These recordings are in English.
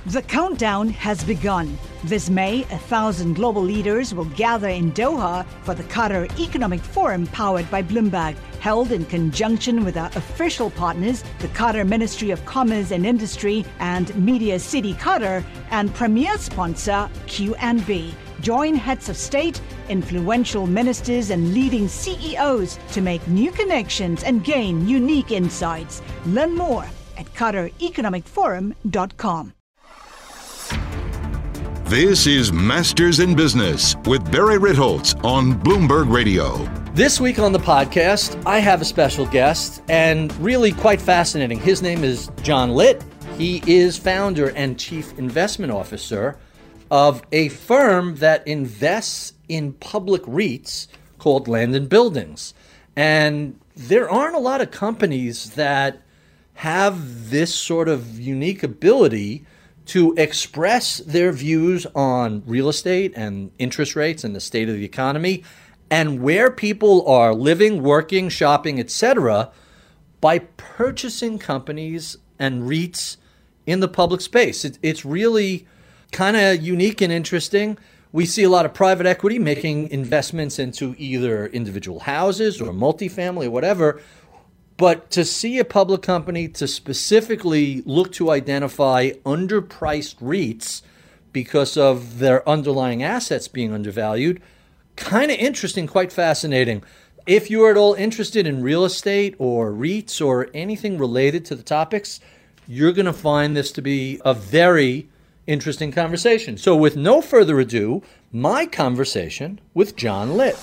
The countdown has begun. This May, 1,000 global leaders will gather in Doha for the Qatar Economic Forum powered by Bloomberg, held in conjunction with our official partners, the Qatar Ministry of Commerce and Industry and Media City Qatar, and premier sponsor QNB. Join heads of state, influential ministers, and leading CEOs to make new connections and gain unique insights. Learn more at QatarEconomicForum.com. This is Masters in Business with Barry Ritholtz on Bloomberg Radio. This week on the podcast, I have a special guest and really quite fascinating. His name is John Litt. He is founder and chief investment officer of a firm that invests in public REITs called Land and Buildings. And there aren't a lot of companies that have this sort of unique ability to express their views on real estate and interest rates and the state of the economy and where people are living, working, shopping, etc., by purchasing companies and REITs in the public space. It's really kind of unique and interesting. We see a lot of private equity making investments into either individual houses or multifamily or whatever. But to see a public company to specifically look to identify underpriced REITs because of their underlying assets being undervalued, kind of interesting, quite fascinating. If you are at all interested in real estate or REITs or anything related to the topics, you're going to find this to be a very interesting conversation. So with no further ado, my conversation with John Litt.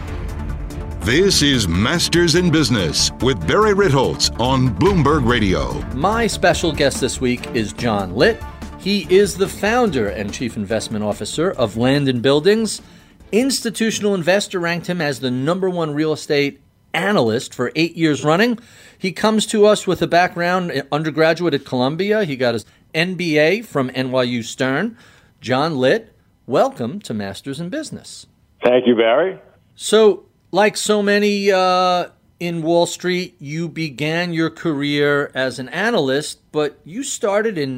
This is Masters in Business with Barry Ritholtz on Bloomberg Radio. My special guest this week is John Litt. He is the founder and chief investment officer of Land and Buildings. Institutional Investor ranked him as the #1 real estate analyst for 8 years running. He comes to us with a background undergraduate at Columbia. He got his MBA from NYU Stern. John Litt, welcome to Masters in Business. Thank you, Barry. So, like so many in Wall Street, you began your career as an analyst, but you started in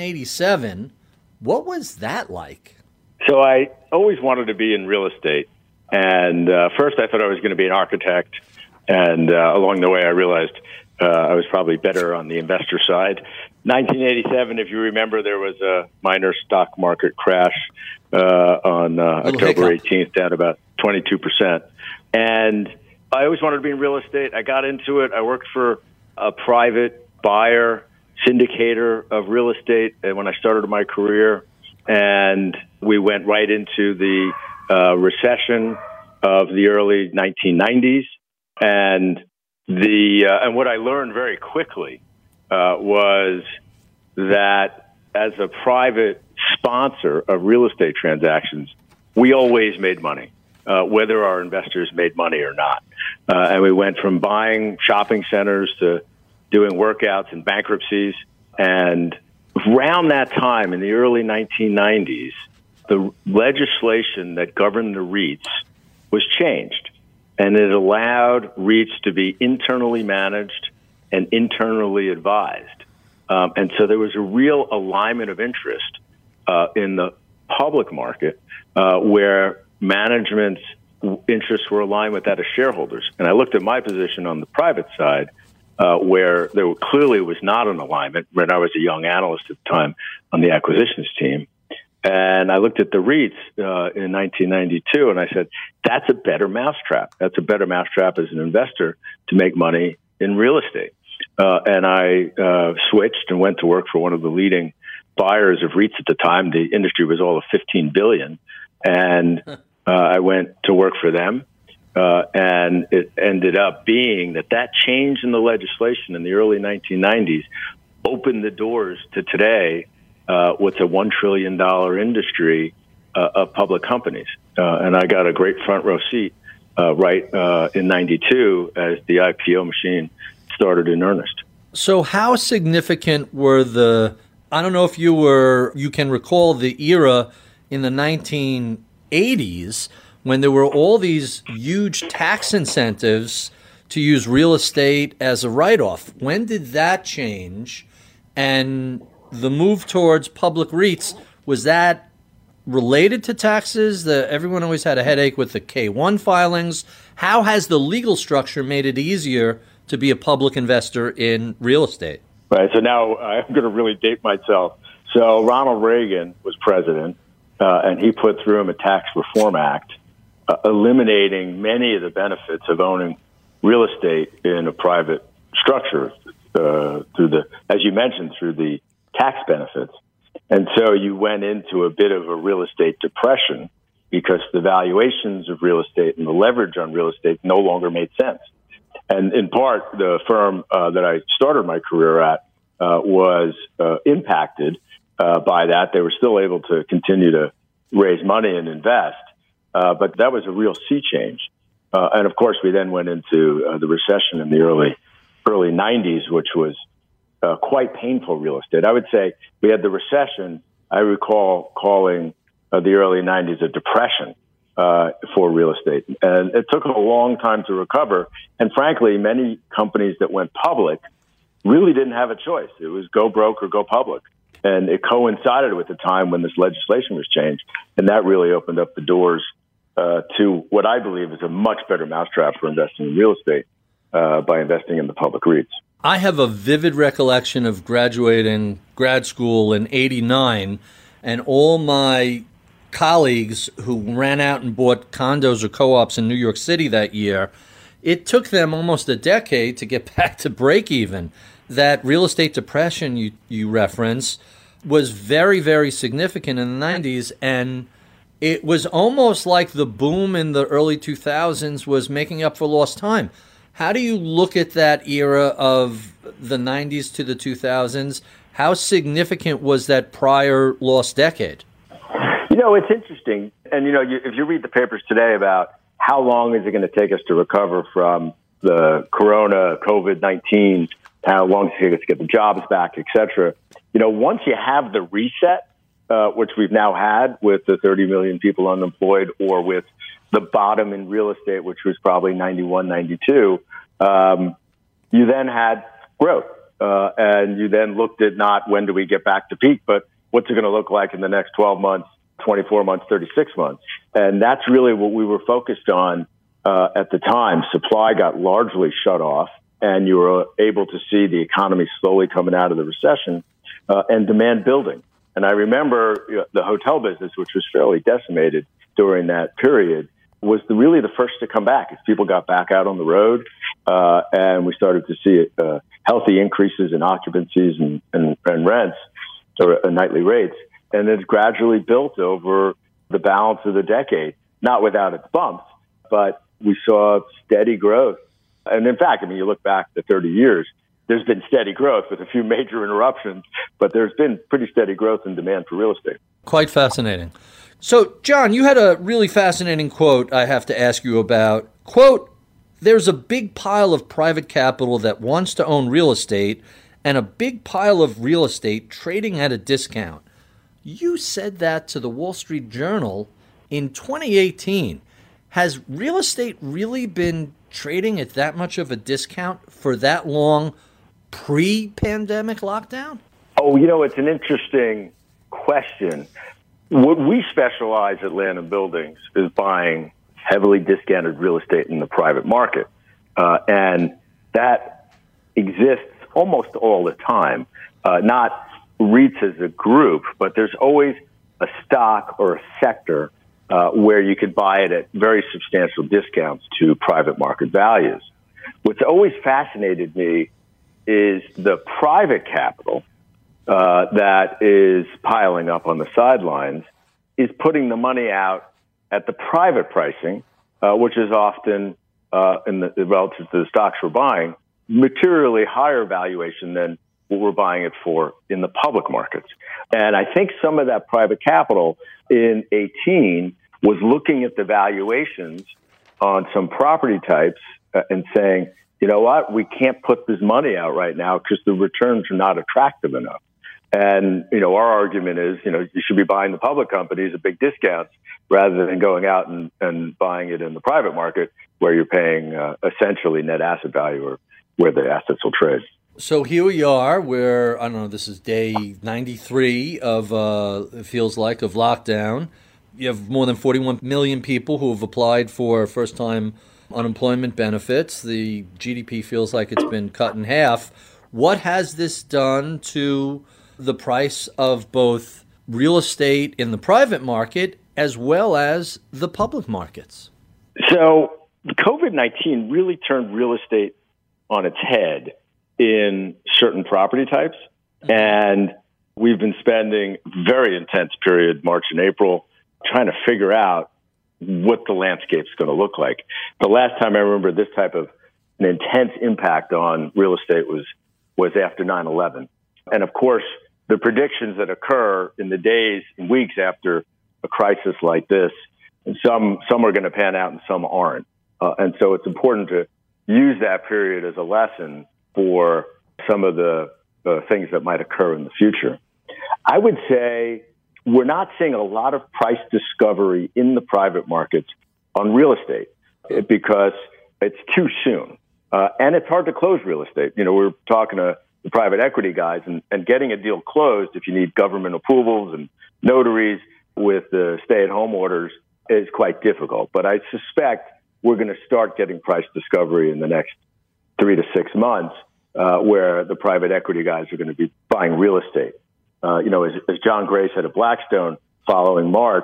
1987. What was that like? So I always wanted to be in real estate. And first I thought I was going to be an architect. And along the way, I realized I was probably better on the investor side. 1987, if you remember, there was a minor stock market crash on October 18th, down about 22%. And I always wanted to be in real estate. I got into it. I worked for a private buyer, syndicator of real estate when I started my career. And we went right into the recession of the early 1990s. And what I learned very quickly was that as a private sponsor of real estate transactions, we always made money. Whether our investors made money or not. And we went from buying shopping centers to doing workouts and bankruptcies. And around that time, in the early 1990s, the legislation that governed the REITs was changed. And it allowed REITs to be internally managed and internally advised. And so there was a real alignment of interest in the public market where management's interests were aligned with that of shareholders. And I looked at my position on the private side, where there clearly was not an alignment when I was a young analyst at the time on the acquisitions team. And I looked at the REITs in 1992, and I said, that's a better mousetrap. That's a better mousetrap as an investor to make money in real estate. And I switched and went to work for one of the leading buyers of REITs at the time. The industry was all of $15 billion. And I went to work for them, and it ended up being that change in the legislation in the early 1990s opened the doors to today, what's a $1 trillion industry of public companies. And I got a great front row seat right in 92 as the IPO machine started in earnest. So how significant were I don't know if you can recall the era in the 1980s when there were all these huge tax incentives to use real estate as a write-off. When did that change? And the move towards public REITs, was that related to taxes? Everyone always had a headache with the K-1 filings. How has the legal structure made it easier to be a public investor in real estate? Right. So now I'm going to really date myself. So Ronald Reagan was president, and he put through a Tax Reform Act, eliminating many of the benefits of owning real estate in a private structure as you mentioned, through the tax benefits. And so you went into a bit of a real estate depression because the valuations of real estate and the leverage on real estate no longer made sense. And in part, the firm that I started my career at was impacted by that. They were still able to continue to raise money and invest, but that was a real sea change. And of course, we then went into the recession in the early 90s, which was quite painful real estate. I would say we had the recession. I recall calling the early 90s a depression for real estate. And it took a long time to recover. And frankly, many companies that went public really didn't have a choice. It was go broke or go public. And it coincided with the time when this legislation was changed. And that really opened up the doors to what I believe is a much better mousetrap for investing in real estate by investing in the public REITs. I have a vivid recollection of graduating grad school in '89, and all my colleagues who ran out and bought condos or co-ops in New York City that year, it took them almost a decade to get back to break even. That real estate depression you reference was very, very significant in the 90s, and it was almost like the boom in the early 2000s was making up for lost time. How do you look at that era of the 90s to the 2000s? How significant was that prior lost decade? You know, it's interesting. And, you know, if you read the papers today about how long is it going to take us to recover from the corona, COVID-19, how long does it take us to get the jobs back, et cetera. You know, once you have the reset, which we've now had with the 30 million people unemployed, or with the bottom in real estate, which was probably 91, 92, you then had growth. And you then looked at not when do we get back to peak, but what's it going to look like in the next 12 months, 24 months, 36 months. And that's really what we were focused on at the time. Supply got largely shut off, and you were able to see the economy slowly coming out of the recession and demand building. And I remember the hotel business, which was fairly decimated during that period, was really the first to come back as people got back out on the road, and we started to see healthy increases in occupancies and rents, or nightly rates. And it's gradually built over the balance of the decade, not without its bumps, but we saw steady growth. And in fact, I mean, you look back to 30 years, there's been steady growth with a few major interruptions, but there's been pretty steady growth in demand for real estate. Quite fascinating. So, John, you had a really fascinating quote I have to ask you about. Quote, "There's a big pile of private capital that wants to own real estate and a big pile of real estate trading at a discount." You said that to the Wall Street Journal in 2018. Has real estate really been trading at that much of a discount for that long pre-pandemic lockdown? Oh, you know, it's an interesting question. What we specialize at Land and Buildings is buying heavily discounted real estate in the private market. And that exists almost all the time. Not REITs as a group, but there's always a stock or a sector where you could buy it at very substantial discounts to private market values. What's always fascinated me is the private capital that is piling up on the sidelines is putting the money out at the private pricing, which is often, in the relative to the stocks we're buying, materially higher valuation than what we're buying it for in the public markets. And I think some of that private capital in 18 was looking at the valuations on some property types and saying, you know what, we can't put this money out right now because the returns are not attractive enough. And, you know, our argument is, you know, you should be buying the public companies at big discounts rather than going out and buying it in the private market where you're paying essentially net asset value or where the assets will trade. So here we are, where, I don't know, this is day 93 of, it feels like, of lockdown. You have more than 41 million people who have applied for first-time unemployment benefits. The GDP feels like it's been cut in half. What has this done to the price of both real estate in the private market as well as the public markets? So COVID-19 really turned real estate on its head in certain property types. And we've been spending very intense period, March and April, trying to figure out what the landscape's going to look like. The last time I remember this type of an intense impact on real estate was after 9/11. And of course, the predictions that occur in the days and weeks after a crisis like this, and some are going to pan out and some aren't. And so it's important to use that period as a lesson for some of the things that might occur in the future. I would say we're not seeing a lot of price discovery in the private markets on real estate because it's too soon. And it's hard to close real estate. You know, we're talking to the private equity guys, and getting a deal closed, if you need government approvals and notaries with the stay-at-home orders, is quite difficult. But I suspect we're going to start getting price discovery in the next 3 to 6 months, where the private equity guys are going to be buying real estate. As John Gray said at Blackstone following March,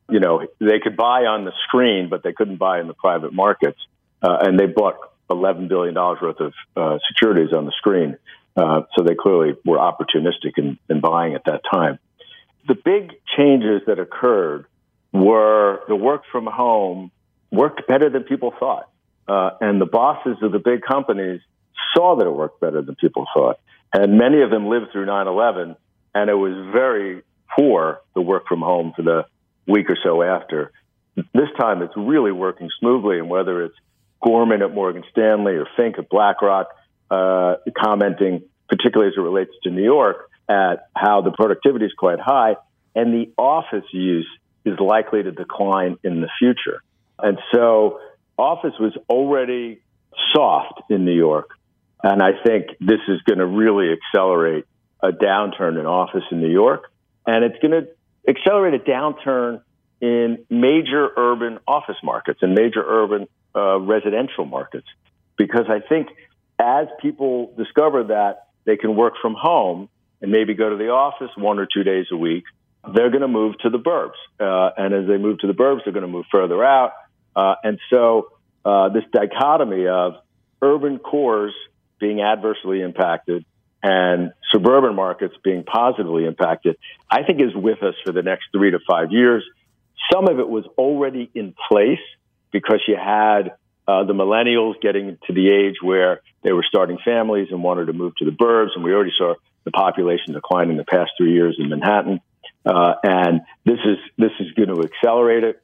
they could buy on the screen, but they couldn't buy in the private markets. And they bought $11 billion worth of securities on the screen. So they clearly were opportunistic in buying at that time. The big changes that occurred were the work from home worked better than people thought. And the bosses of the big companies saw that it worked better than people thought. And many of them lived through 9/11, and it was very poor, the work from home for the week or so after. This time it's really working smoothly, and whether it's Gorman at Morgan Stanley or Fink at BlackRock commenting, particularly as it relates to New York, at how the productivity is quite high, and the office use is likely to decline in the future. And so office was already soft in New York, and I think this is going to really accelerate a downturn in office in New York, and it's going to accelerate a downturn in major urban office markets and major urban residential markets, because I think as people discover that they can work from home and maybe go to the office 1 or 2 days a week, they're going to move to the burbs. And as they move to the burbs, they're going to move further out. And so this dichotomy of urban cores being adversely impacted and suburban markets being positively impacted, I think is with us for the next 3 to 5 years. Some of it was already in place because you had the millennials getting to the age where they were starting families and wanted to move to the burbs. And we already saw the population decline in the past 3 years in Manhattan. And this is going to accelerate it.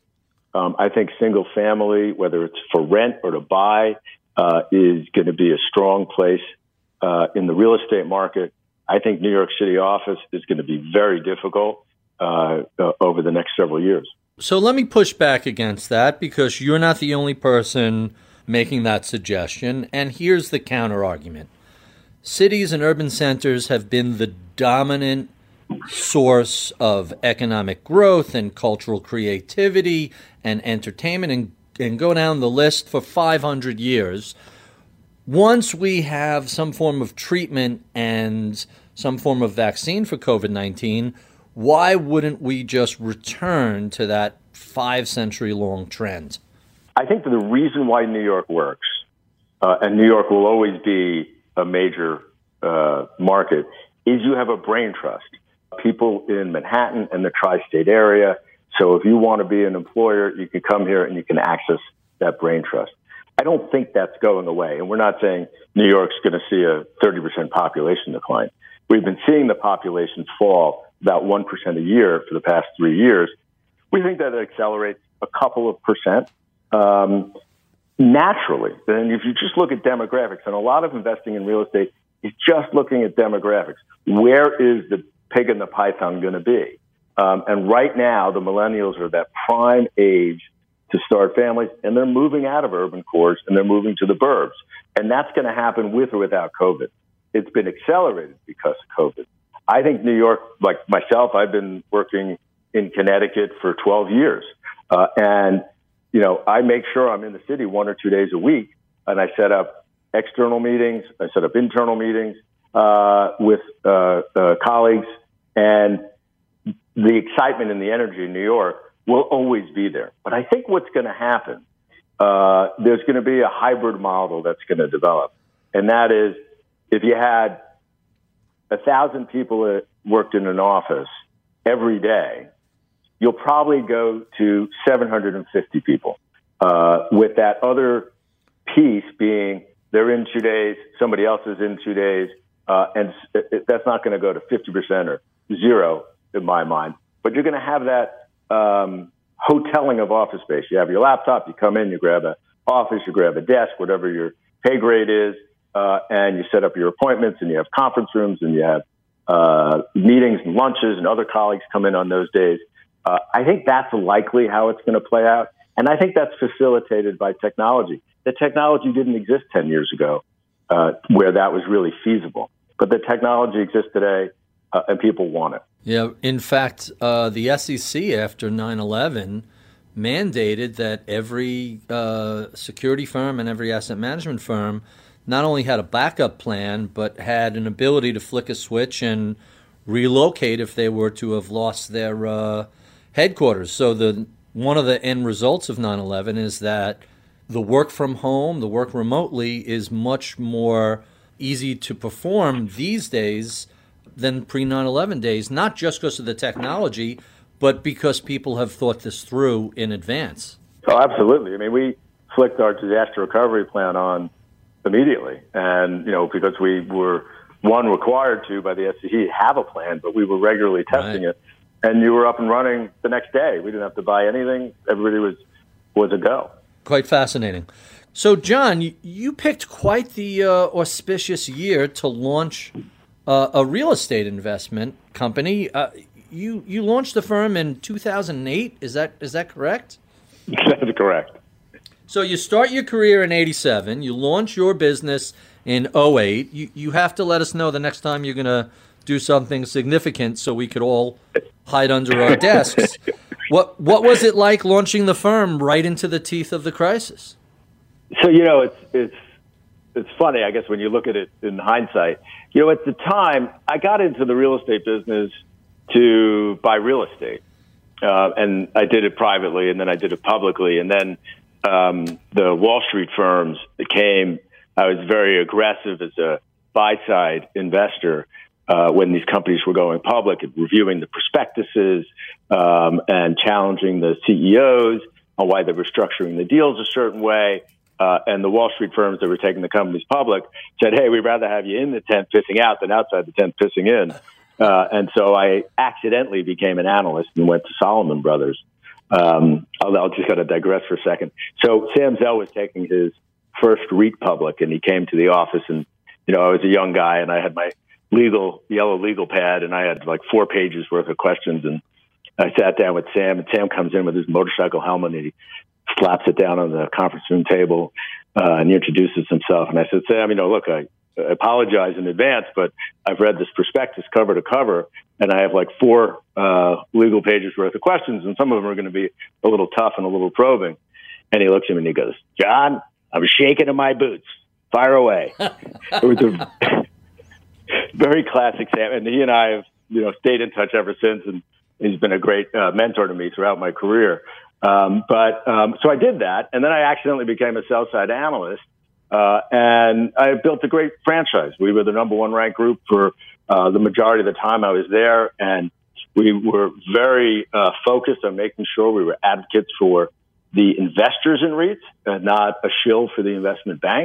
I think single family, whether it's for rent or to buy, is going to be a strong place in the real estate market. I think New York City office is going to be very difficult over the next several years. So let me push back against that, because you're not the only person making that suggestion. And here's the counter argument. Cities and urban centers have been the dominant source of economic growth and cultural creativity and entertainment, and go down the list for 500 years. Once we have some form of treatment and some form of vaccine for COVID-19, why wouldn't we just return to that 5-century-long trend? I think that the reason why New York works, and New York will always be a major market, is you have a brain trust. People in Manhattan and the tri-state area. So if you want to be an employer, you can come here and you can access that brain trust. I don't think that's going away. And we're not saying New York's going to see a 30% population decline. We've been seeing the population fall about 1% a year for the past 3 years. We think that it accelerates a couple of percent naturally. And if you just look at demographics, and a lot of investing in real estate is just looking at demographics. Where is the pig in the python going to be? And right now, the millennials are that prime age to start families, and they're moving out of urban cores and they're moving to the burbs. And that's going to happen with or without COVID. it's been accelerated because of COVID. I think New York, like myself, I've been working in Connecticut for 12 years. And, I make sure I'm in the city 1 or 2 days a week, and I set up external meetings. I set up internal meetings with colleagues, and the excitement and the energy in New York will always be there. But I think what's going to happen, there's going to be a hybrid model that's going to develop. And that is, if you had 1,000 people that worked in an office every day, you'll probably go to 750 people, with that other piece being they're in 2 days, somebody else is in 2 days, and that's not going to go to 50% or zero in my mind. But you're going to have that hoteling of office space. You have your laptop, you come in, you grab an office, you grab a desk, whatever your pay grade is, and you set up your appointments, and you have conference rooms, and you have meetings and lunches, and other colleagues come in on those days. I think that's likely how it's going to play out. And I think that's facilitated by technology. The technology didn't exist 10 years ago where that was really feasible. But the technology exists today, and people want it. Yeah, in fact, the SEC after 9/11 mandated that every security firm and every asset management firm not only had a backup plan, but had an ability to flick a switch and relocate if they were to have lost their headquarters. So one of the end results of 9/11 is that the work from home, the work remotely, is much more easy to perform these days than pre-9/11 days, not just because of the technology, but because people have thought this through in advance. Oh, absolutely. I mean, we flicked our disaster recovery plan on immediately. And, because we were, required to by the SEC have a plan, but we were regularly testing it. And you were up and running the next day. We didn't have to buy anything. Everybody was a go. Quite fascinating. So, John, you picked quite the auspicious year to launch a real estate investment company. You launched the firm in 2008. Is that correct? That's correct. So you start your career in 87. You launch your business in 08. You have to let us know the next time you're going to do something significant so we could all hide under our desks. What was it like launching the firm right into the teeth of the crisis? So, it's funny, I guess, when you look at it in hindsight. At the time, I got into the real estate business to buy real estate. And I did it privately, and then I did it publicly. And then the Wall Street firms came. I was very aggressive as a buy-side investor when these companies were going public, and reviewing the prospectuses and challenging the CEOs on why they were structuring the deals a certain way. And the Wall Street firms that were taking the companies public said, hey, we'd rather have you in the tent pissing out than outside the tent pissing in. And so I accidentally became an analyst and went to Salomon Brothers. I'll just got to digress for a second. So Sam Zell was taking his first REIT public, and he came to the office, and, I was a young guy, and I had my yellow legal pad, and I had like 4 pages worth of questions. And I sat down with Sam, and Sam comes in with his motorcycle helmet, and he slaps it down on the conference room table, and he introduces himself. And I said, Sam, look, I apologize in advance, but I've read this prospectus cover to cover, and I have like 4 legal pages worth of questions, and some of them are going to be a little tough and a little probing. And he looks at me and he goes, John, I'm shaking in my boots. Fire away. It was a very classic Sam, and he and I have stayed in touch ever since, and he's been a great mentor to me throughout my career. So I did that, and then I accidentally became a sell-side analyst, and I built a great franchise. We were the number 1 ranked group for the majority of the time I was there, and we were very focused on making sure we were advocates for the investors in REITs, not a shill for the investment bank.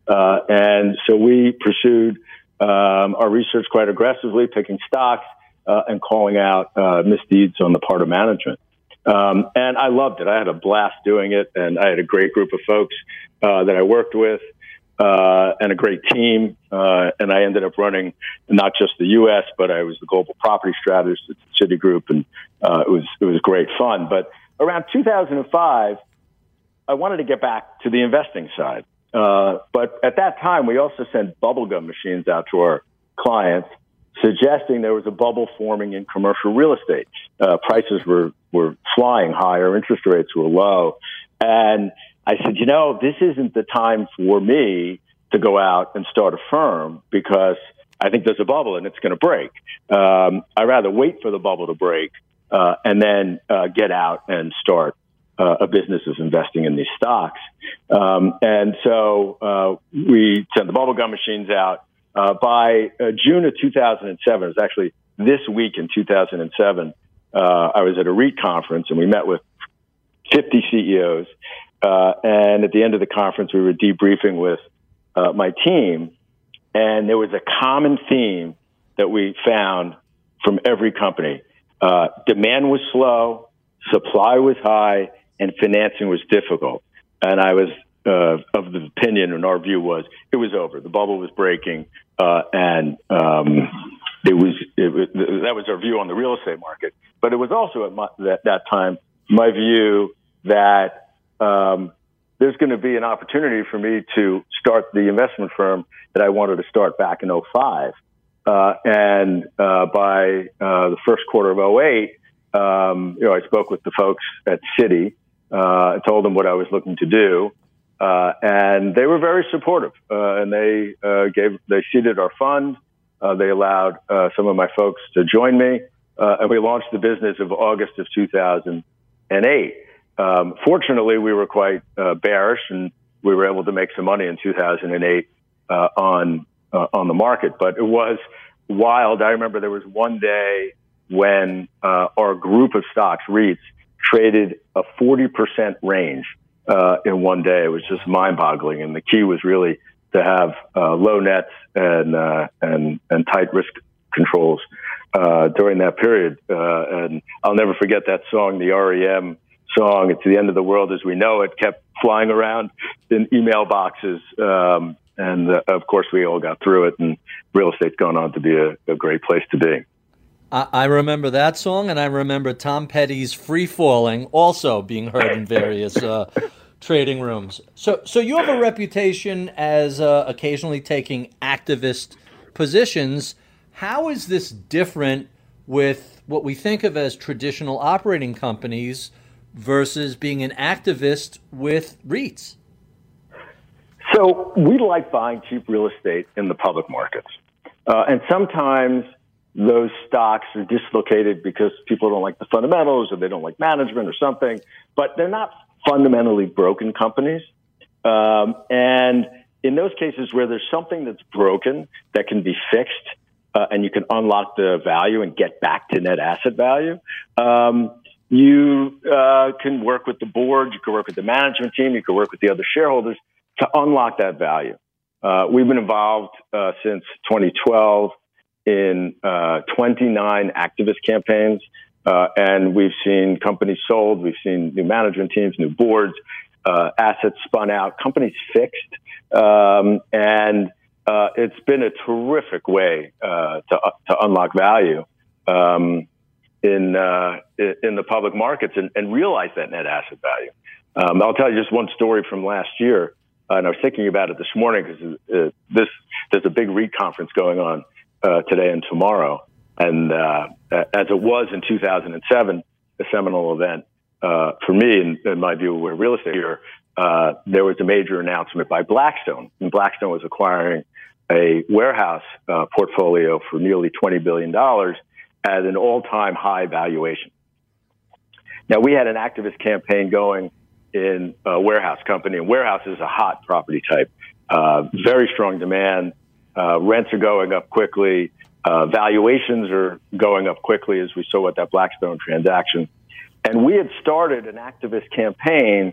And so we pursued our research quite aggressively, picking stocks and calling out misdeeds on the part of management. And I loved it. I had a blast doing it, and I had a great group of folks that I worked with, and a great team. And I ended up running not just the U.S., but I was the global property strategist at Citigroup, and it was great fun. But around 2005, I wanted to get back to the investing side. But at that time, we also sent bubblegum machines out to our clients, suggesting there was a bubble forming in commercial real estate. Prices were flying higher, interest rates were low. And I said, this isn't the time for me to go out and start a firm because I think there's a bubble and it's going to break. I'd rather wait for the bubble to break and then get out and start a business of investing in these stocks. And so we sent the bubblegum machines out. By June of 2007, it was actually this week in 2007, I was at a REIT conference and we met with 50 CEOs. And at the end of the conference, we were debriefing with my team. And there was a common theme that we found from every company. Demand was slow, supply was high, and financing was difficult. And I was of the opinion, and our view was, it was over. The bubble was breaking, and that was our view on the real estate market. But it was also at that time my view that there's going to be an opportunity for me to start the investment firm that I wanted to start back in 2005. And by the first quarter of 2008, I spoke with the folks at Citi. I told them what I was looking to do. And they were very supportive. And they seeded our fund. They allowed some of my folks to join me. And we launched the business of August of 2008. Fortunately, we were quite bearish, and we were able to make some money in 2008 on the market. But it was wild. I remember there was one day when our group of stocks, REITs, traded a 40% range in one day. It was just mind-boggling, and the key was really to have low nets and tight risk controls during that period. And I'll never forget that song, the REM song, "It's the End of the World as We Know It," kept flying around in email boxes. And of course, we all got through it, and real estate's gone on to be a great place to be. I remember that song, and I remember Tom Petty's "Free Falling" also being heard in various trading rooms. So you have a reputation as occasionally taking activist positions. How is this different with what we think of as traditional operating companies versus being an activist with REITs? So we like buying cheap real estate in the public markets. And sometimes those stocks are dislocated because people don't like the fundamentals or they don't like management or something, but they're not fundamentally broken companies. And in those cases where there's something that's broken that can be fixed and you can unlock the value and get back to net asset value, you can work with the board, you can work with the management team, you can work with the other shareholders to unlock that value. We've been involved since 2012 in 29 activist campaigns, and we've seen companies sold, we've seen new management teams, new boards, assets spun out, companies fixed, and it's been a terrific way to unlock value in the public markets and realize that net asset value. I'll tell you just one story from last year, and I was thinking about it this morning because there's a big REIT conference going on today and tomorrow. And as it was in 2007, a seminal event for me, in my view, we're real estate here, there was a major announcement by Blackstone. And Blackstone was acquiring a warehouse portfolio for nearly $20 billion at an all-time high valuation. Now, we had an activist campaign going in a warehouse company, and warehouse is a hot property type. Very strong demand. Rents are going up quickly. Valuations are going up quickly, as we saw with that Blackstone transaction. And we had started an activist campaign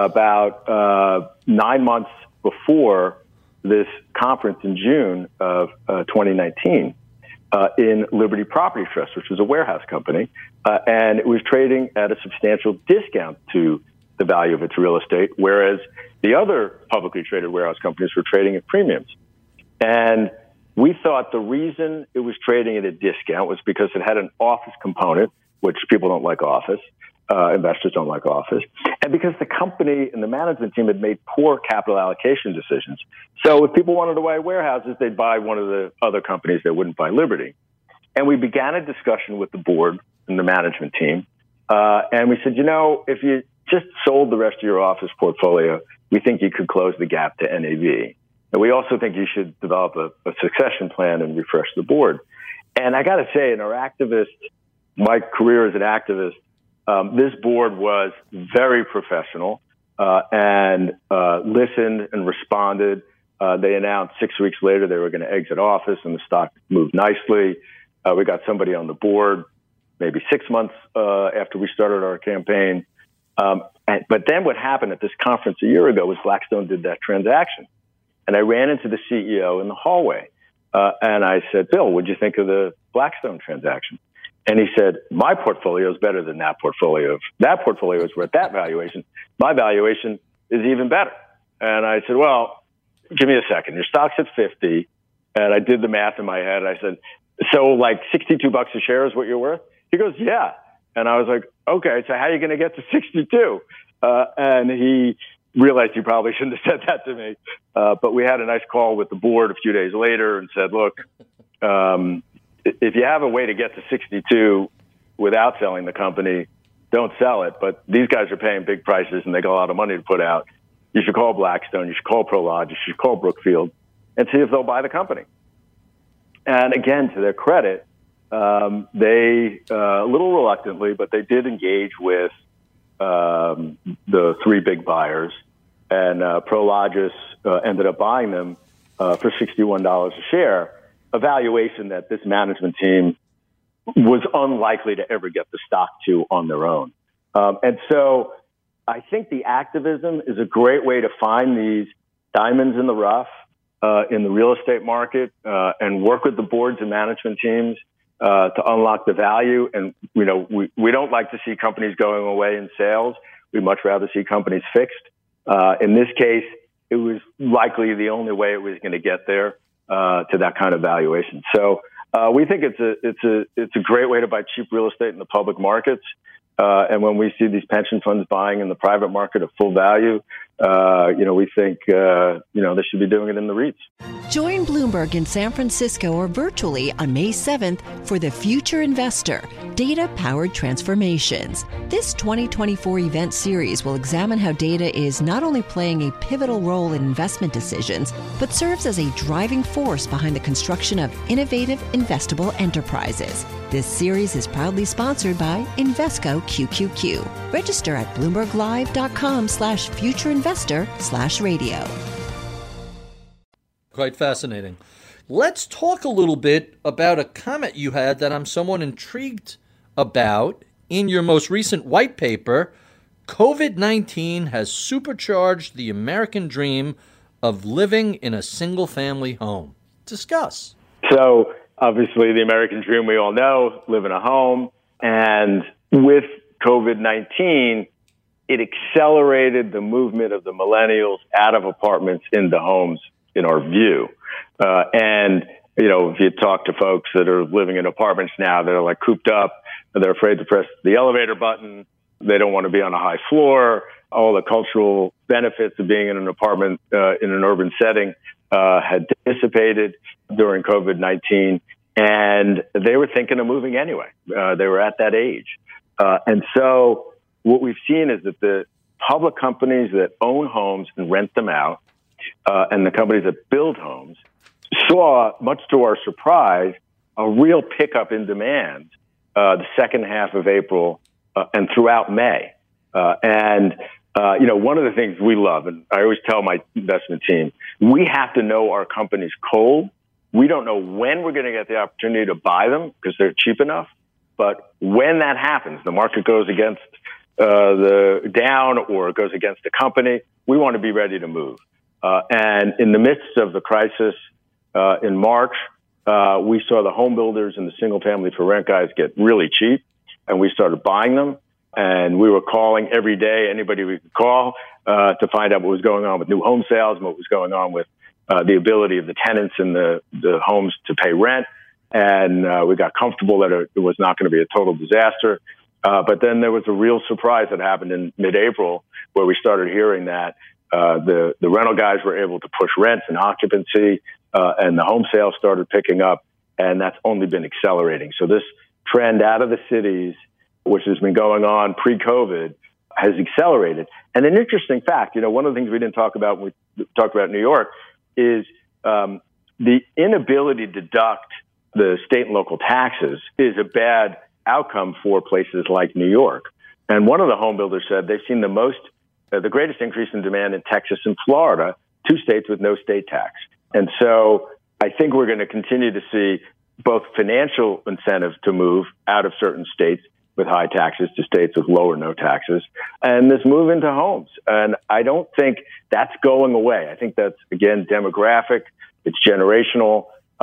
about 9 months before this conference in June of 2019 in Liberty Property Trust, which was a warehouse company. And it was trading at a substantial discount to the value of its real estate, whereas the other publicly traded warehouse companies were trading at premiums. And we thought the reason it was trading at a discount was because it had an office component, which people don't like office, investors don't like office, and because the company and the management team had made poor capital allocation decisions. So if people wanted to buy warehouses, they'd buy one of the other companies. They wouldn't buy Liberty. And we began a discussion with the board and the management team. And we said, if you just sold the rest of your office portfolio, we think you could close the gap to NAV. And we also think you should develop a succession plan and refresh the board. And I got to say, my career as an activist, this board was very professional and listened and responded. They announced 6 weeks later they were going to exit office, and the stock moved nicely. We got somebody on the board maybe 6 months after we started our campaign. But then what happened at this conference a year ago was Blackstone did that transaction. And I ran into the CEO in the hallway. And I said, Bill, what'd you think of the Blackstone transaction? And he said, my portfolio is better than that portfolio. That portfolio is worth that valuation. My valuation is even better. And I said, well, give me a second. Your stock's at 50. And I did the math in my head. I said, so like $62 a share is what you're worth? He goes, yeah. And I was like, okay, so how are you going to get to 62? And he realized he probably shouldn't have said that to me. But we had a nice call with the board a few days later and said, look, if you have a way to get to 62 without selling the company, don't sell it. But these guys are paying big prices and they got a lot of money to put out. You should call Blackstone. You should call Prologis. You should call Brookfield and see if they'll buy the company. And again, to their credit, they, a little reluctantly, but they did engage with the three big buyers. And Prologis ended up buying them for $61 a share, a valuation that this management team was unlikely to ever get the stock to on their own. And so I think the activism is a great way to find these diamonds in the rough in the real estate market and work with the boards and management teams to unlock the value. And, you know, we don't like to see companies going away in sales. We'd much rather see companies fixed. In this case, it was likely the only way it was going to get there to that kind of valuation. So we think it's a great way to buy cheap real estate in the public markets. And when we see these pension funds buying in the private market at full value, we think, they should be doing it in the REITs. Join Bloomberg in San Francisco or virtually on May 7th for The Future Investor, Data-Powered Transformations. This 2024 event series will examine how data is not only playing a pivotal role in investment decisions, but serves as a driving force behind the construction of innovative, investable enterprises. This series is proudly sponsored by Invesco QQQ. Register at BloombergLive.com/futureinvestor/radio. Quite fascinating. Let's talk a little bit about a comment you had that I'm somewhat intrigued about. In your most recent white paper, COVID-19 has supercharged the American dream of living in a single-family home. Discuss. So, obviously, the American dream, we all know, live in a home. And with COVID-19, it accelerated the movement of the millennials out of apartments into homes, in our view. If you talk to folks that are living in apartments now, they're like cooped up, they're afraid to press the elevator button, they don't want to be on a high floor, all the cultural benefits of being in an apartment in an urban setting had dissipated during COVID-19, and they were thinking of moving anyway. They were at that age. And so what we've seen is that the public companies that own homes and rent them out, and the companies that build homes, saw, much to our surprise, a real pickup in demand the second half of April and throughout May. One of the things we love, and I always tell my investment team, we have to know our companies cold. We don't know when we're going to get the opportunity to buy them because they're cheap enough. But when that happens, the market goes against the down or it goes against the company, we want to be ready to move. And in the midst of the crisis in March, we saw the home builders and the single family for rent guys get really cheap, and we started buying them. And we were calling every day, anybody we could call, to find out what was going on with new home sales and what was going on with the ability of the tenants in the homes to pay rent. And we got comfortable that it was not going to be a total disaster. But then there was a real surprise that happened in mid-April where we started hearing that the rental guys were able to push rents and occupancy, and the home sales started picking up, and that's only been accelerating. So this trend out of the cities, which has been going on pre-COVID, has accelerated. And an interesting fact, one of the things we didn't talk about when we talked about New York is the inability to deduct the state and local taxes is a bad outcome for places like New York. And one of the home builders said they've seen the greatest increase in demand in Texas and Florida, 2 states with no state tax. And so I think we're going to continue to see both financial incentives to move out of certain states with high taxes to states with low or no taxes, and this move into homes. And I don't think that's going away. I think that's, again, demographic. It's generational.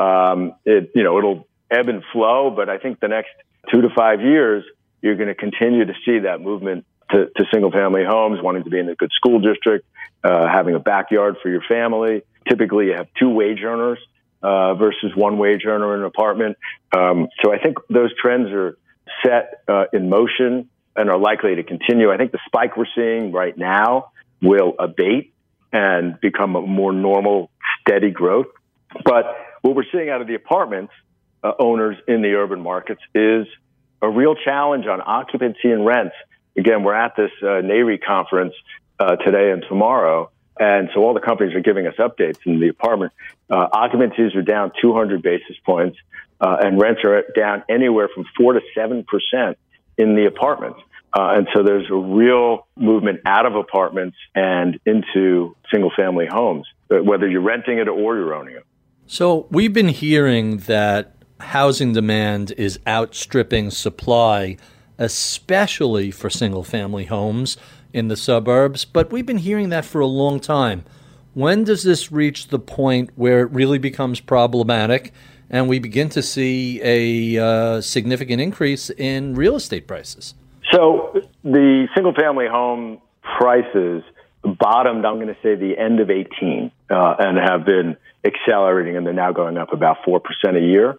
It'll ebb and flow, but I think the next 2 to 5 years, you're going to continue to see that movement to single-family homes, wanting to be in a good school district, having a backyard for your family. Typically, you have 2 wage earners versus 1 wage earner in an apartment. So I think those trends are set in motion and are likely to continue. I think the spike we're seeing right now will abate and become a more normal, steady growth. But what we're seeing out of the apartments owners in the urban markets is a real challenge on occupancy and rents. Again, we're at this NAREIT conference today and tomorrow, and so all the companies are giving us updates. In the apartment, occupancies are down 200 basis points, and rents are down anywhere from 4 to 7% in the apartments. And so there's a real movement out of apartments and into single-family homes, whether you're renting it or you're owning it. So we've been hearing that housing demand is outstripping supply, especially for single-family homes in the suburbs, but we've been hearing that for a long time. When does this reach the point where it really becomes problematic and we begin to see a significant increase in real estate prices? So the single-family home prices bottomed, I'm going to say, the end of 2018 and have been accelerating, and they're now going up about 4% a year.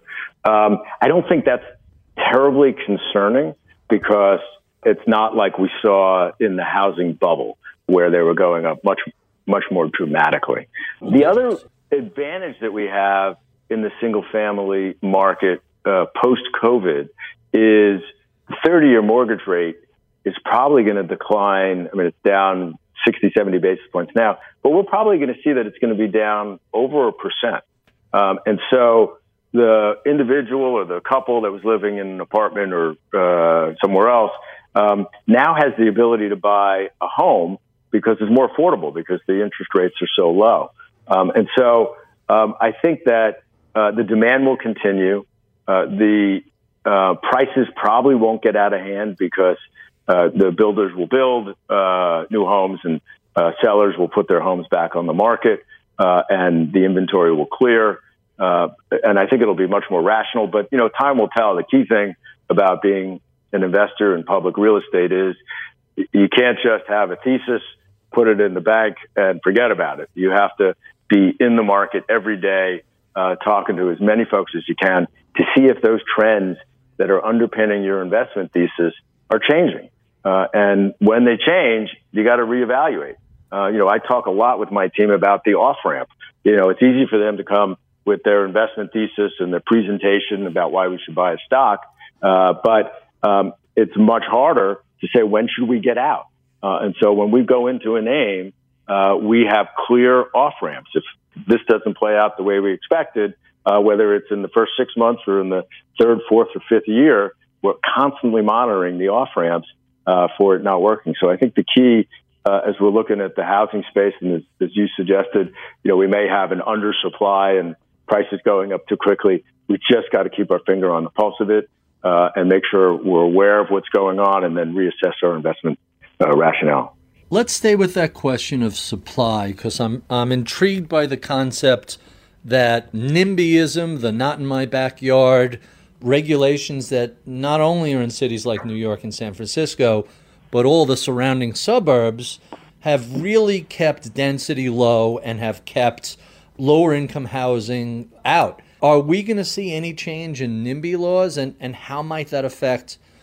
I don't think that's terribly concerning because it's not like we saw in the housing bubble where they were going up much more dramatically. The other advantage that we have in the single-family market post-COVID is the 30-year mortgage rate is probably going to decline. I mean, it's down 60, 70 basis points now, but we're probably going to see that it's going to be down over 1%. And so the individual or the couple that was living in an apartment or somewhere else now has the ability to buy a home because it's more affordable because the interest rates are so low. And so I think that the demand will continue. The prices probably won't get out of hand because the builders will build new homes and sellers will put their homes back on the market and the inventory will clear. And I think it'll be much more rational. But, time will tell. The key thing about being an investor in public real estate is you can't just have a thesis, put it in the bank, and forget about it. You have to be in the market every day, talking to as many folks as you can to see if those trends that are underpinning your investment thesis are changing. And when they change, you got to reevaluate. I talk a lot with my team about the off-ramp. It's easy for them to come with their investment thesis and their presentation about why we should buy a stock. But it's much harder to say, when should we get out? And so when we go into a name, we have clear off-ramps. If this doesn't play out the way we expected, whether it's in the first 6 months or in the 3rd, 4th, or 5th year, we're constantly monitoring the off-ramps for it not working. So I think the key, as we're looking at the housing space, and as you suggested, we may have an undersupply and prices going up too quickly. We just got to keep our finger on the pulse of it and make sure we're aware of what's going on and then reassess our investment rationale. Let's stay with that question of supply, because I'm intrigued by the concept that NIMBYism, the not in my backyard, regulations that not only are in cities like New York and San Francisco, but all the surrounding suburbs have really kept density low and have kept lower income housing out. Are we going to see any change in NIMBY laws, and how might that affect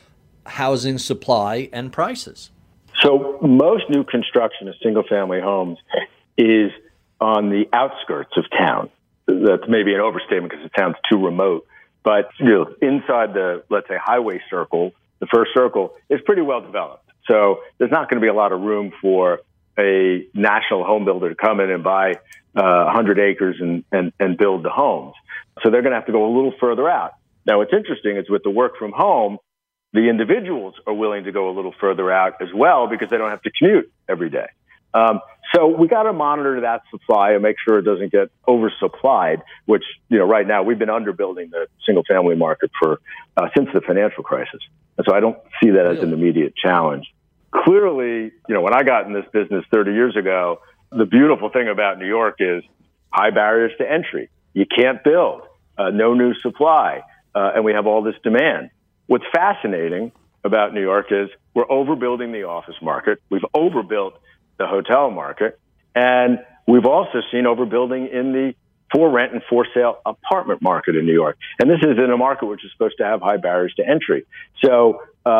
housing supply and prices? So most new construction of single-family homes is on the outskirts of town. That's maybe an overstatement because it sounds too remote. But inside the, let's say, highway circle, the first circle is pretty well developed. So there's not going to be a lot of room for a national home builder to come in and buy 100 acres and build the homes. So they're going to have to go a little further out. Now, what's interesting is with the work from home, the individuals are willing to go a little further out as well because they don't have to commute every day. So we got to monitor that supply and make sure it doesn't get oversupplied, which, right now we've been underbuilding the single family market for since the financial crisis. And so I don't see that as an immediate challenge. Clearly, when I got in this business 30 years ago, the beautiful thing about New York is high barriers to entry. You can't build, no new supply, and we have all this demand. What's fascinating about New York is we're overbuilding the office market. We've overbuilt the hotel market, and we've also seen overbuilding in the for rent and for sale apartment market in New York. And this is in a market which is supposed to have high barriers to entry. So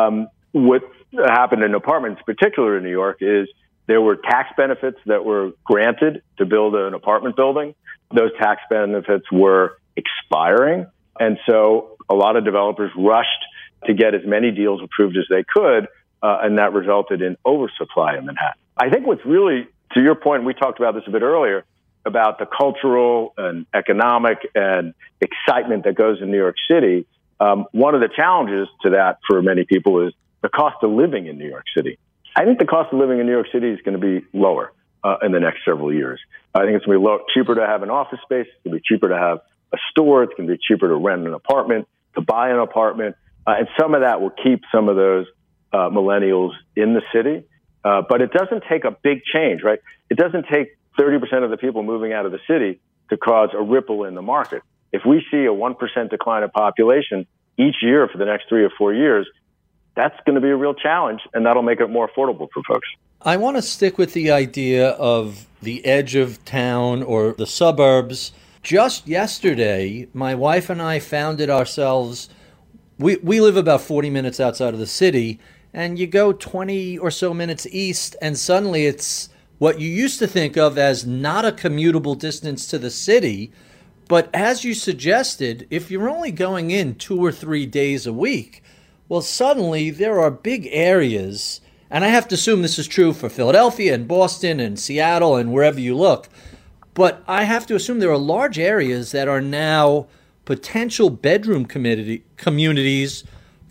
what happened in apartments, particularly in New York, is there were tax benefits that were granted to build an apartment building. Those tax benefits were expiring. And so a lot of developers rushed to get as many deals approved as they could, and that resulted in oversupply in Manhattan. I think what's really, to your point, we talked about this a bit earlier, about the cultural and economic and excitement that goes in New York City. One of the challenges to that for many people is the cost of living in New York City. I think the cost of living in New York City is going to be lower in the next several years. I think it's going to be cheaper to have an office space. It's going to be cheaper to have a store. It's going to be cheaper to rent an apartment, to buy an apartment. And some of that will keep some of those millennials in the city. But it doesn't take a big change, right? It doesn't take 30% of the people moving out of the city to cause a ripple in the market. If we see a 1% decline of population each year for the next 3 or 4 years, that's going to be a real challenge, and that'll make it more affordable for folks. I want to stick with the idea of the edge of town or the suburbs. Just yesterday, my wife and I found it ourselves. We live about 40 minutes outside of the city, and you go 20 or so minutes east, and suddenly it's what you used to think of as not a commutable distance to the city. But as you suggested, if you're only going in 2 or 3 days a week, well, suddenly there are big areas, and I have to assume this is true for Philadelphia and Boston and Seattle and wherever you look, but I have to assume there are large areas that are now potential bedroom communities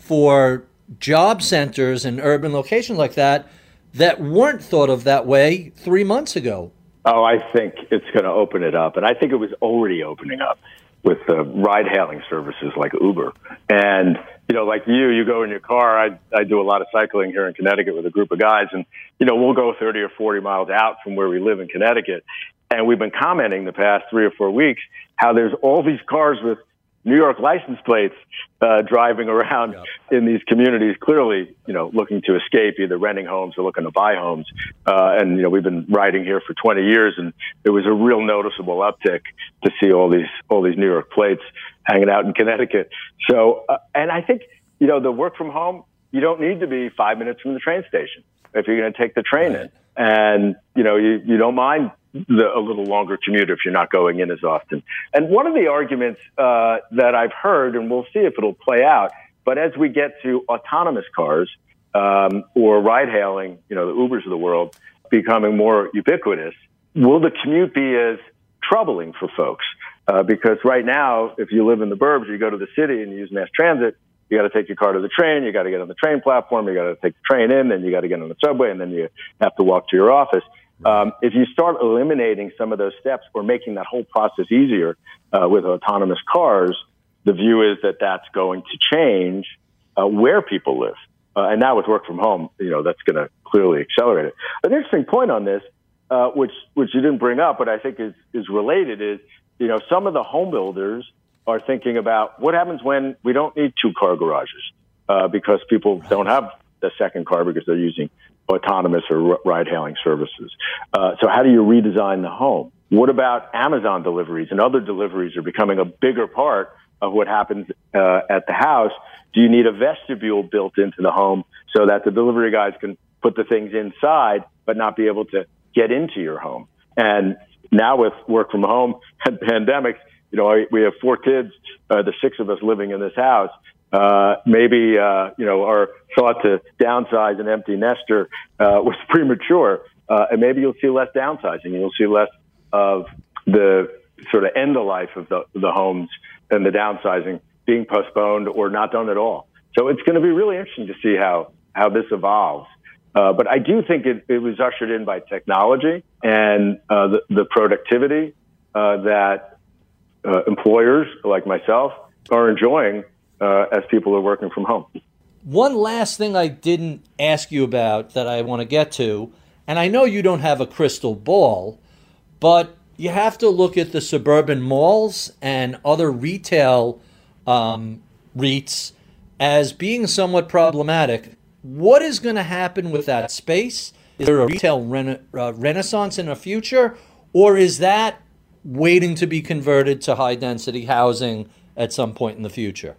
for job centers and urban locations like that weren't thought of that way 3 months ago. Oh, I think it's going to open it up. And I think it was already opening up with ride-hailing services like Uber. And, like you go in your car. I do a lot of cycling here in Connecticut with a group of guys. And, we'll go 30 or 40 miles out from where we live in Connecticut. And we've been commenting the past 3 or 4 weeks how there's all these cars with New York license plates driving around in these communities, clearly, looking to escape, either renting homes or looking to buy homes. And we've been riding here for 20 years, and it was a real noticeable uptick to see all these New York plates hanging out in Connecticut. So, and I think, the work from home, you don't need to be 5 minutes from the train station if you're going to take the train in. And, you don't mind a little longer commute if you're not going in as often. And one of the arguments that I've heard, and we'll see if it'll play out, but as we get to autonomous cars or ride-hailing, the Ubers of the world becoming more ubiquitous, will the commute be as troubling for folks? Because right now, if you live in the burbs, you go to the city and you use mass transit, you got to take your car to the train, you got to get on the train platform, you got to take the train in, then you got to get on the subway, and then you have to walk to your office. If you start eliminating some of those steps or making that whole process easier with autonomous cars, the view is that that's going to change where people live. And now with work from home, that's going to clearly accelerate it. An interesting point on this, which you didn't bring up, but I think is related, is some of the home builders are thinking about what happens when we don't need 2-car garages because people don't have the second car because they're using autonomous or ride-hailing services. So how do you redesign the home? What about Amazon deliveries and other deliveries are becoming a bigger part of what happens at the house? Do you need a vestibule built into the home so that the delivery guys can put the things inside but not be able to get into your home? And now with work from home and pandemics, we have 4 kids, the 6 of us living in this house. Maybe our thought to downsize an empty nester was premature, and maybe you'll see less downsizing. You'll see less of the sort of end of life of the homes and the downsizing being postponed or not done at all. So it's going to be really interesting to see how this evolves. But I do think it was ushered in by technology and the productivity that employers like myself are enjoying as people are working from home. One last thing I didn't ask you about that I want to get to, and I know you don't have a crystal ball, but you have to look at the suburban malls and other retail REITs as being somewhat problematic. What is going to happen with that space? Is there a retail renaissance in the future, or is that waiting to be converted to high-density housing at some point in the future?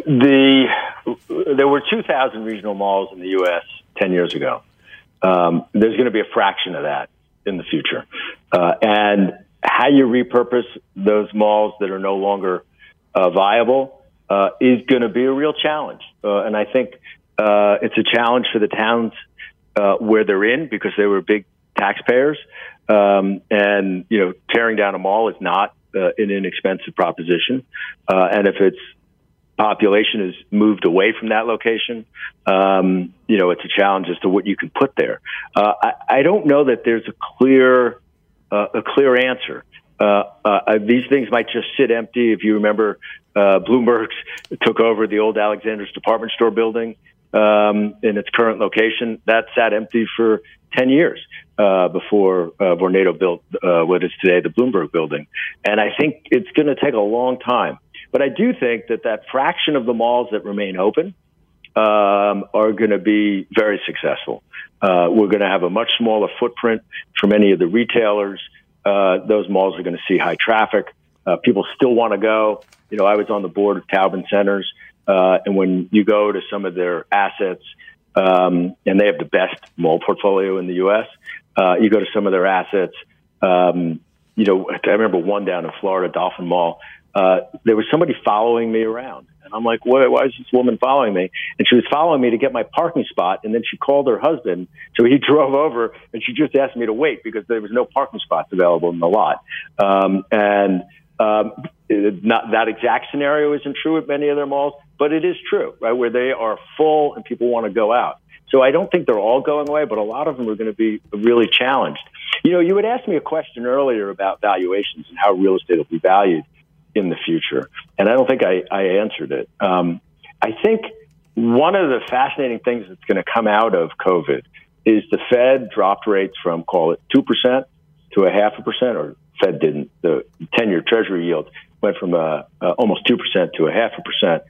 There were 2,000 regional malls in the U.S. 10 years ago. There's going to be a fraction of that in the future. And how you repurpose those malls that are no longer viable is going to be a real challenge. And I think it's a challenge for the towns where they're in because they were big taxpayers. And, tearing down a mall is not an inexpensive proposition. And if its population is moved away from that location, it's a challenge as to what you can put there. I don't know that there's a clear answer. These things might just sit empty. If you remember, Bloomberg took over the old Alexander's department store building in its current location. That sat empty for 10 years before Vornado built what is today the Bloomberg building. And I think it's going to take a long time. But I do think that fraction of the malls that remain open are going to be very successful. We're going to have a much smaller footprint for many of the retailers. Those malls are going to see high traffic. People still want to go. I was on the board of Taubman Centers, and when you go to some of their assets, and they have the best mall portfolio in the U.S., you go to some of their assets. I remember one down in Florida, Dolphin Mall. There was somebody following me around. And I'm like, why is this woman following me? And she was following me to get my parking spot. And then she called her husband. So he drove over and she just asked me to wait because there was no parking spots available in the lot. Not that exact scenario isn't true at many of their malls, but it is true, right? Where they are full and people want to go out. So I don't think they're all going away, but a lot of them are going to be really challenged. You had asked me a question earlier about valuations and how real estate will be valued in the future. And I don't think I answered it. I think one of the fascinating things that's going to come out of COVID is the Fed dropped rates from, call it 2% to 0.5%, or Fed didn't. The 10-year Treasury yield went from almost 2% to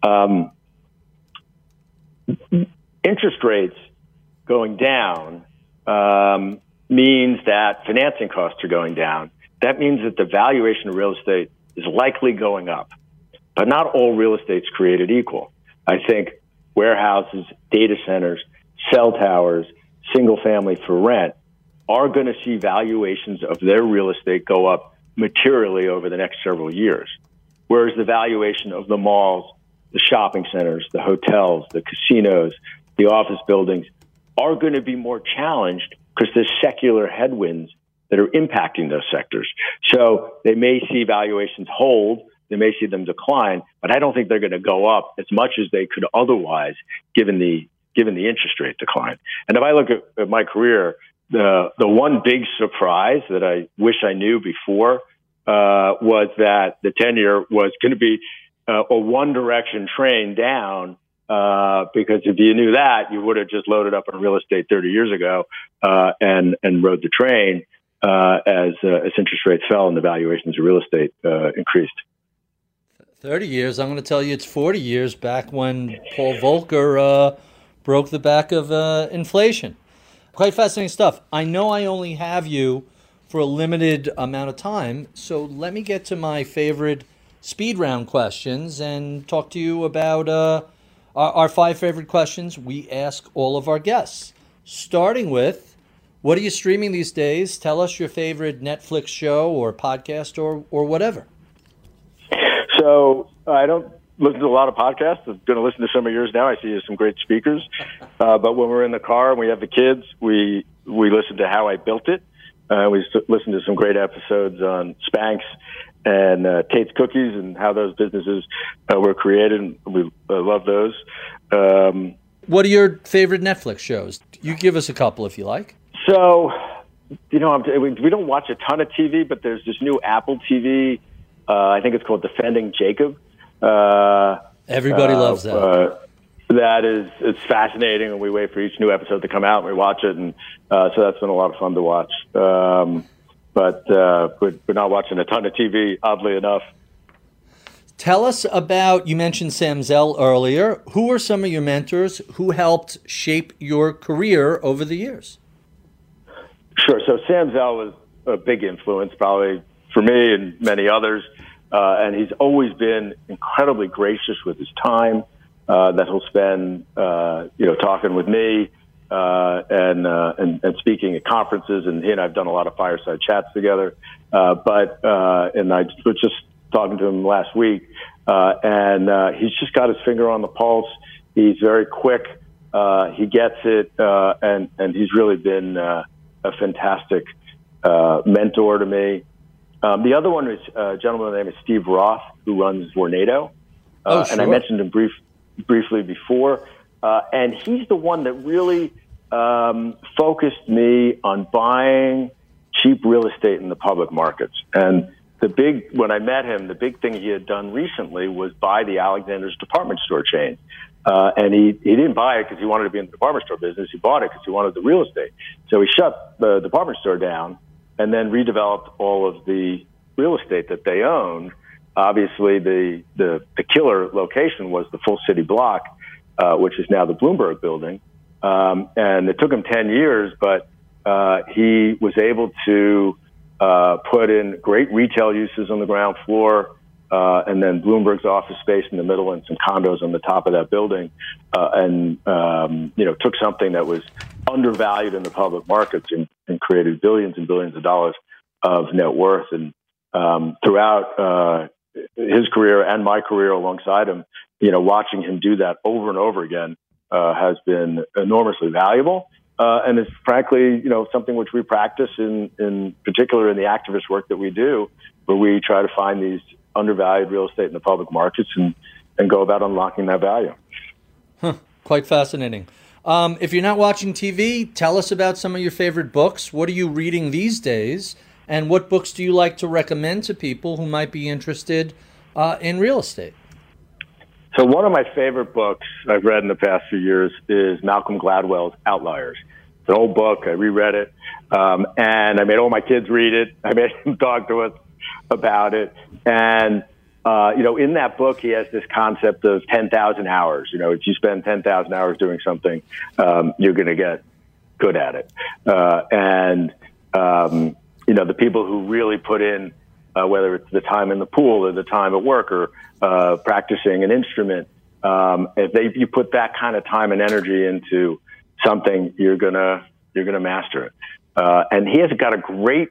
0.5%. Interest rates going down means that financing costs are going down. That means that the valuation of real estate is likely going up. But not all real estate's created equal. I think warehouses, data centers, cell towers, single family for rent are going to see valuations of their real estate go up materially over the next several years. Whereas the valuation of the malls, the shopping centers, the hotels, the casinos, the office buildings are going to be more challenged because there's secular headwinds that are impacting those sectors. So they may see valuations hold, they may see them decline, but I don't think they're going to go up as much as they could otherwise given the interest rate decline. And if I look at my career, the one big surprise that I wish I knew before was that the 10-year was going to be a one-direction train down, because if you knew that, you would have just loaded up on real estate 30 years ago and rode the train as interest rates fell and the valuations of real estate increased. 30 years. I'm going to tell you it's 40 years back when Paul Volcker broke the back of inflation. Quite fascinating stuff. I know I only have you for a limited amount of time, so let me get to my favorite speed round questions and talk to you about Our 5 favorite questions we ask all of our guests, starting with, what are you streaming these days? Tell us your favorite Netflix show or podcast or whatever. So I don't listen to a lot of podcasts. I'm going to listen to some of yours now. I see some great speakers. But when we're in the car and we have the kids, we listen to How I Built It. We listen to some great episodes on Spanx and Tate's Cookies and how those businesses were created. And we love those. What are your favorite Netflix shows? You give us a couple if you like. So, we don't watch a ton of TV, but there's this new Apple TV. I think it's called Defending Jacob. Everybody loves that. It's fascinating, and we wait for each new episode to come out, and we watch it, and so that's been a lot of fun to watch. But we're not watching a ton of TV, oddly enough. Tell us about, you mentioned Sam Zell earlier. Who are some of your mentors who helped shape your career over the years? Sure. So Sam Zell was a big influence, probably for me and many others. And he's always been incredibly gracious with his time that he'll spend, talking with me and speaking at conferences. And he and I've done a lot of fireside chats together. And I was just talking to him last week, and he's just got his finger on the pulse. He's very quick. He gets it, and he's really been a fantastic mentor to me. The other one is a gentleman named Steve Roth, who runs Vornado. Sure. And I mentioned him briefly before. And he's the one that really focused me on buying cheap real estate in the public markets. And when I met him, the big thing he had done recently was buy the Alexander's department store chain. And he didn't buy it because he wanted to be in the department store business. He bought it because he wanted the real estate. So he shut the department store down and then redeveloped all of the real estate that they owned. Obviously, the killer location was the Full City block, which is now the Bloomberg building. And it took him 10 years, but he was able to put in great retail uses on the ground floor, and then Bloomberg's office space in the middle and some condos on the top of that building, and took something that was undervalued in the public markets and created billions and billions of dollars of net worth. And throughout his career and my career alongside him, watching him do that over and over again has been enormously valuable. And it's frankly, something which we practice in particular in the activist work that we do, where we try to find these undervalued real estate in the public markets and go about unlocking that value. Quite fascinating. If you're not watching TV, tell us about some of your favorite books. What are you reading these days? And what books do you like to recommend to people who might be interested in real estate? So one of my favorite books I've read in the past few years is Malcolm Gladwell's Outliers. It's an old book. I reread it, and I made all my kids read it. I made them talk to us about it. And, in that book, he has this concept of 10,000 hours. If you spend 10,000 hours doing something, you're going to get good at it. The people who really put in, whether it's the time in the pool or the time at work or practicing an instrument, if you put that kind of time and energy into something, you're gonna master it. And he has got a great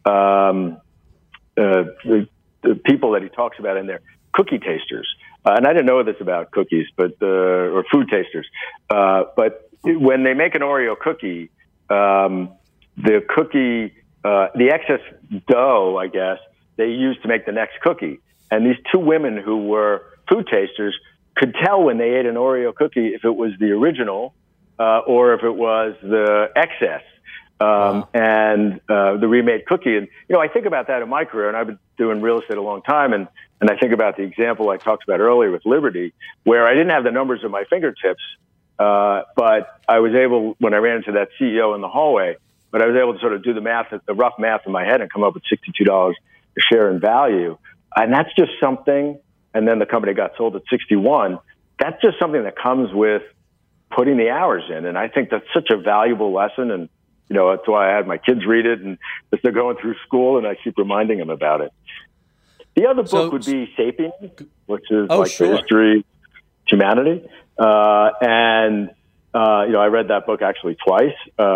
the people that he talks about in there, cookie tasters. And I didn't know this about cookies, or food tasters. But when they make an Oreo cookie, the cookie, the excess dough, I guess, they use to make the next cookie. And these two women who were food tasters could tell when they ate an Oreo cookie if it was the original or if it was the excess and the remade cookie. And, I think about that in my career, and I've been doing real estate a long time. And I think about the example I talked about earlier with Liberty, where I didn't have the numbers at my fingertips, but I was able, when I ran into that CEO in the hallway, but I was able to sort of do the rough math in my head and come up with $62 a share in value. And that's just something, and then the company got sold at 61. That's just something that comes with putting the hours in. And I think that's such a valuable lesson. And, that's why I had my kids read it, and as they're going through school, and I keep reminding them about it. The other book would be Sapiens, which is the history of humanity. And I read that book actually twice.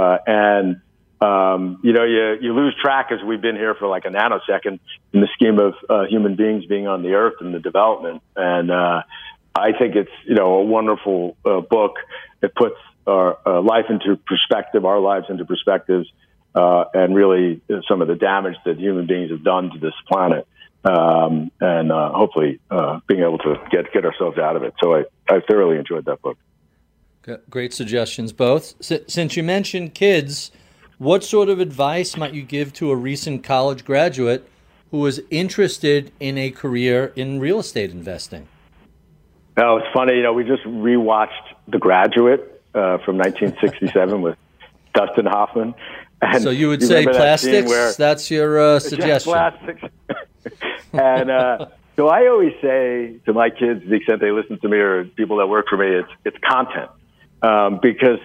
You lose track as we've been here for like a nanosecond in the scheme of human beings being on the earth and the development. And I think it's, a wonderful book. It puts our life into perspective, our lives into perspectives, and really some of the damage that human beings have done to this planet. And hopefully being able to get ourselves out of it. So I thoroughly enjoyed that book. Great suggestions, both. Since you mentioned kids, what sort of advice might you give to a recent college graduate who is interested in a career in real estate investing? Oh, it's funny. We just rewatched The Graduate from 1967 with Dustin Hoffman. And so you would say plastics? That's your suggestion. Plastics. And so I always say to my kids, to the extent they listen to me or people that work for me, it's content. Because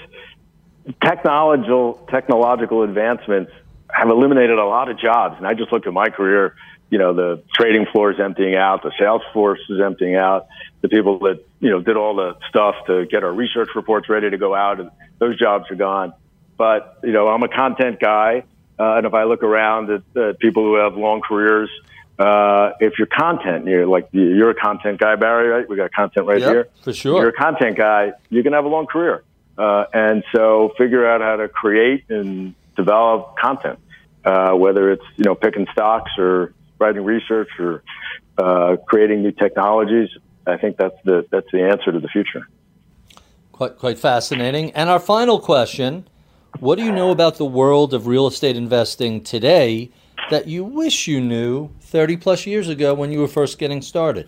technological advancements have eliminated a lot of jobs. And I just look at my career, the trading floor is emptying out, the sales force is emptying out, the people that, did all the stuff to get our research reports ready to go out, and those jobs are gone. But, I'm a content guy. And if I look around at people who have long careers, if you're content, you're a content guy, Barry, right? We got content right here. For sure. If you're a content guy, you're going to have a long career. And so figure out how to create and develop content, whether it's, picking stocks or writing research or creating new technologies. I think that's the answer to the future. Quite fascinating. And our final question, what do you know about the world of real estate investing today that you wish you knew 30 plus years ago when you were first getting started?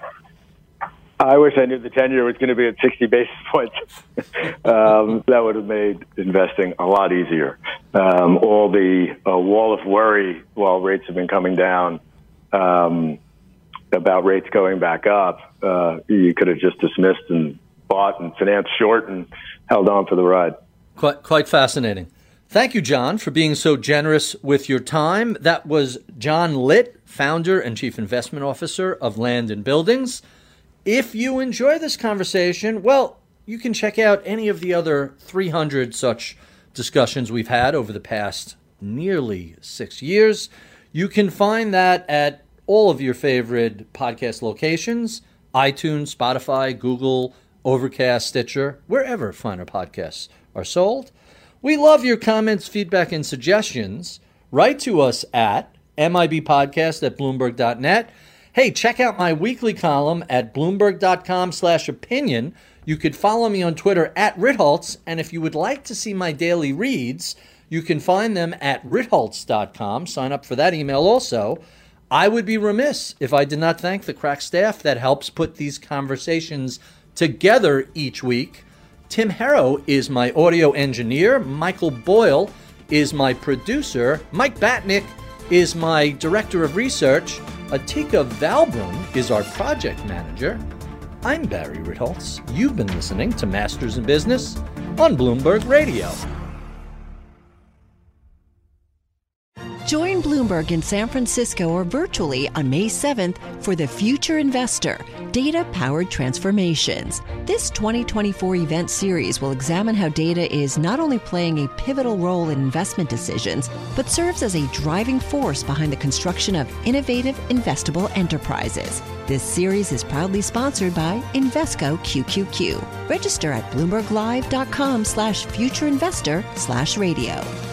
I wish I knew the 10-year was going to be at 60 basis points. That would have made investing a lot easier. All the wall of worry while rates have been coming down about rates going back up, you could have just dismissed and bought and financed short and held on for the ride. Quite fascinating. Thank you, John, for being so generous with your time. That was John Litt, founder and chief investment officer of Land and Buildings. If you enjoy this conversation, well, you can check out any of the other 300 such discussions we've had over the past nearly 6 years. You can find that at all of your favorite podcast locations, iTunes, Spotify, Google, Overcast, Stitcher, wherever finer podcasts are sold. We love your comments, feedback, and suggestions. Write to us at mibpodcast@bloomberg.net. Hey, check out my weekly column at bloomberg.com/opinion. You could follow me on Twitter at Ritholtz, and if you would like to see my daily reads, you can find them at ritholtz.com. Sign up for that email also. I would be remiss if I did not thank the crack staff that helps put these conversations together each week. Tim Harrow is my audio engineer. Michael Boyle is my producer. Mike Batnick is my director of research. Atika Valbrun is our project manager. I'm Barry Ritholtz. You've been listening to Masters in Business on Bloomberg Radio. Join Bloomberg in San Francisco or virtually on May 7th for The Future Investor, Data-Powered Transformations. This 2024 event series will examine how data is not only playing a pivotal role in investment decisions, but serves as a driving force behind the construction of innovative, investable enterprises. This series is proudly sponsored by Invesco QQQ. Register at bloomberglive.com/futureinvestor/radio.